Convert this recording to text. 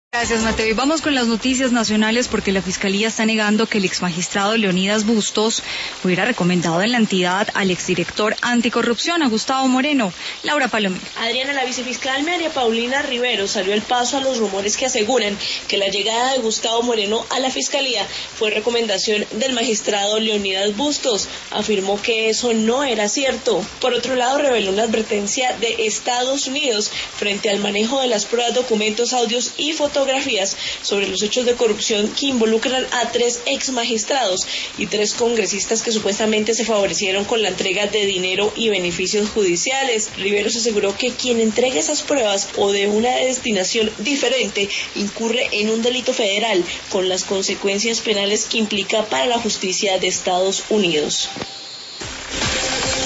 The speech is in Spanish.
Gracias, Mateo. Y vamos con las noticias nacionales porque la Fiscalía está negando que el exmagistrado Leonidas Bustos hubiera recomendado en la entidad al exdirector anticorrupción, a Gustavo Moreno. Laura Palomino. Adriana, la vicefiscal María Paulina Rivero salió al paso a los rumores que aseguran que la llegada de Gustavo Moreno a la Fiscalía fue recomendación del magistrado Leonidas Bustos. Afirmó que eso no era cierto. Por otro lado, reveló una advertencia de Estados Unidos frente al manejo de las pruebas, documentos, audios y fotografías sobre los hechos de corrupción que involucran a 3 exmagistrados y 3 congresistas que supuestamente se favorecieron con la entrega de dinero y beneficios judiciales. Rivero se aseguró que quien entregue esas pruebas o de una destinación diferente incurre en un delito federal con las consecuencias penales que implica para la justicia de Estados Unidos.